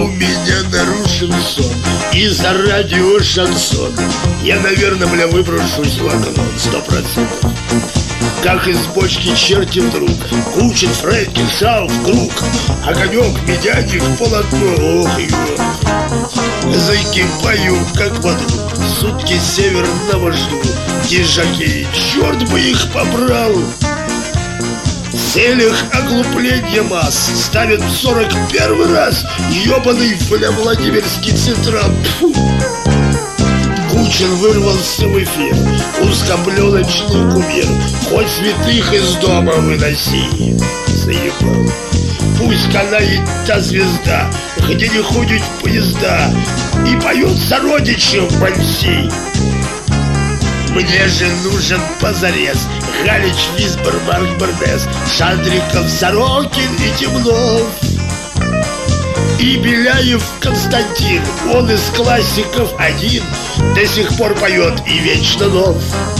У меня нарушен сон из-за радио шансон. Я, наверное, бля, выброшусь в окно 100%. Как из бочки черти вдруг кучит Фредди шал в круг. Огонек, медяник, полотно. Ох, ё. Зайки поют, как в аду. Сутки северного жду. Ежаки, черт бы их побрал. В целях оглупления масс ставят в 41 раз ёбаный, бля, Владимирский Централ. Фу. Кучин вырвался в эфир, узкоблёночный кумир. Хоть святых из дома выноси. Заебал. Пусть канает та звезда, где не ходят поезда, и поют сородичи в Манси. Мне же нужен позарез Галич, Висбор, Марк Бернес, Шандриков, Сорокин и Темнов. И Беляев Константин, он из классиков один, до сих пор поет и вечно нов.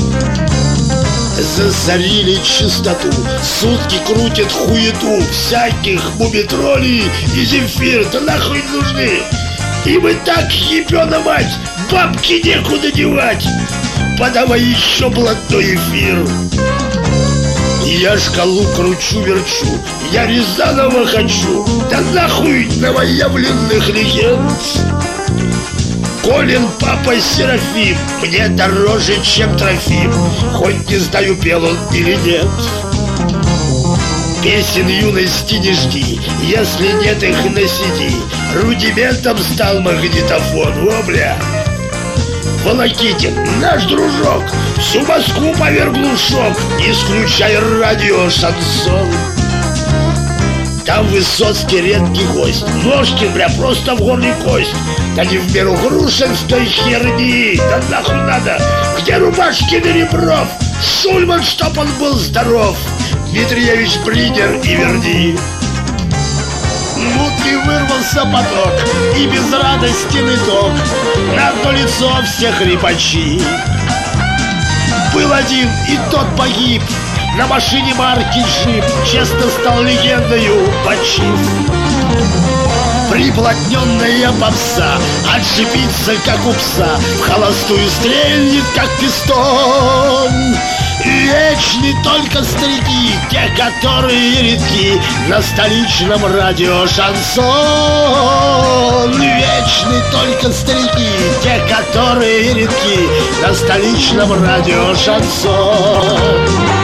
Засорили чистоту, сутки крутят хуету. Всяких мумитролей и Земфир, да нахуй нужны. Им и так, ебёна мать, бабки некуда девать. Подавай еще блатной эфир. Я шкалу кручу-верчу, я Рязанова хочу. Да нахуй новоявленных легенд. Колин папа Серафим мне дороже, чем Трофим, хоть не знаю, пел он или нет. Песен юности не жди, если нет их на CD. Рудиментом стал магнитофон, о, бля. Волокитин, наш дружок, всю Москву поверглу в шок, исключая радио шансон. Там Высоцкий редкий гость, Ножкин, бля, просто в горле кость. Да не в меру грушинской херни, да нахуй надо. Где Рубашкин и Ребров? Шульман, чтоб он был здоров. Дмитриевич, Бринер и Верди. Мутный вырвался поток и безрадостный ток. На одно лицо все хрипачи. Был один, и тот погиб. На машине марки джип, честно стал легендою, почив. Приплотненная попса отшибится, как у пса, в холостую стрельнет, как пистон. Вечны только старики, те, которые редки на столичном радио шансон. Вечны только старики, те, которые редки на столичном радио шансон.